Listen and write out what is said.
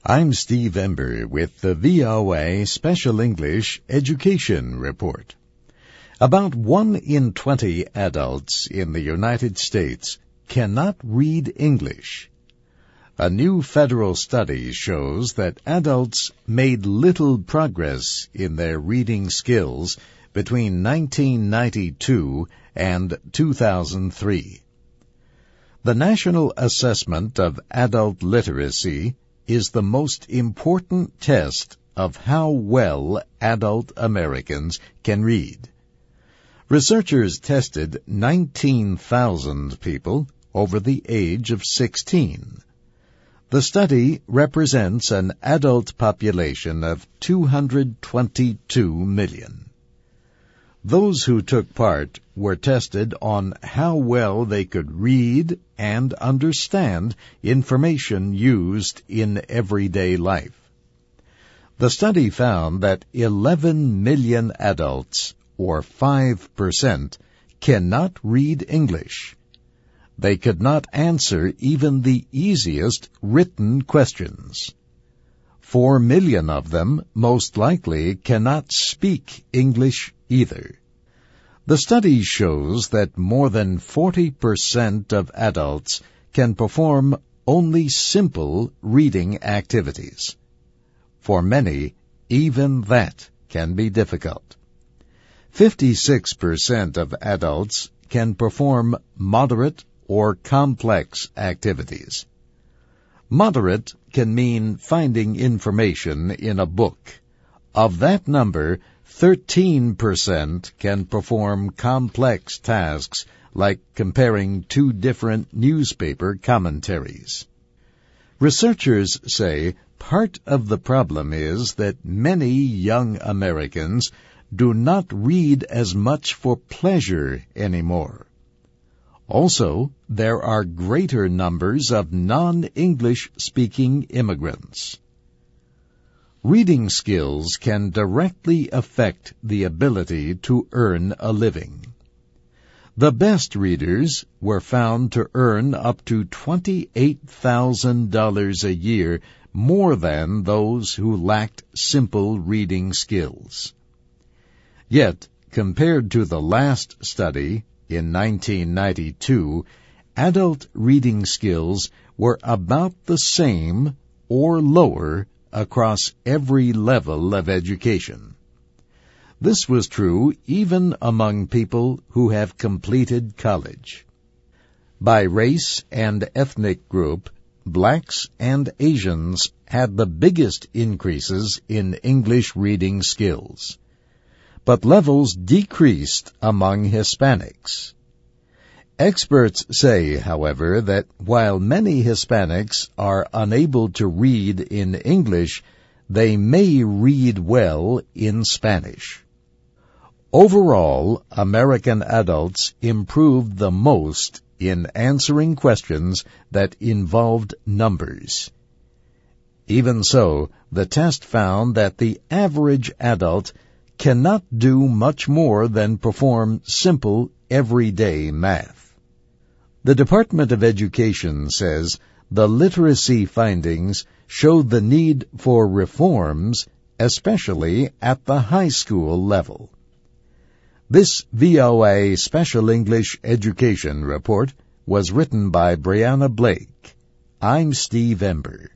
I'm Steve Ember with the VOA Special English Education Report. About 1 in 20 adults in the United States cannot read English. A new federal study shows that adults made little progress in their reading skills between 1992 and 2003. The National Assessment of Adult Literacy is the most important test of how well adult Americans can read. Researchers tested 19,000 people over the age of 16. The study represents an adult population of 222 million. Those who took part were tested on how well they could read and understand information used in everyday life. The study found that 11 million adults, or 5%, cannot read English. They could not answer even the easiest written questions. 4 million of them most likely cannot speak English either. The study shows that more than 40% of adults can perform only simple reading activities. For many, even that can be difficult. 56% of adults can perform moderate or complex activities. Moderate can mean finding information in a book. Of that number, 13% can perform complex tasks like comparing two different newspaper commentaries. Researchers say part of the problem is that many young Americans do not read as much for pleasure anymore. Also, there are greater numbers of non-English speaking immigrants. Reading skills can directly affect the ability to earn a living. The best readers were found to earn up to $28,000 a year more than those who lacked simple reading skills. Yet, compared to the last study, in 1992, adult reading skills were about the same or lower across every level of education. This was true even among people who have completed college. By race and ethnic group, blacks and Asians had the biggest increases in English reading skills, but levels decreased among Hispanics. Experts say, however, that while many Hispanics are unable to read in English, they may read well in Spanish. Overall, American adults improved the most in answering questions that involved numbers. Even so, the test found that the average adult cannot do much more than perform simple, everyday math. The Department of Education says the literacy findings show the need for reforms, especially at the high school level. This VOA Special English Education Report was written by Brianna Blake. I'm Steve Ember.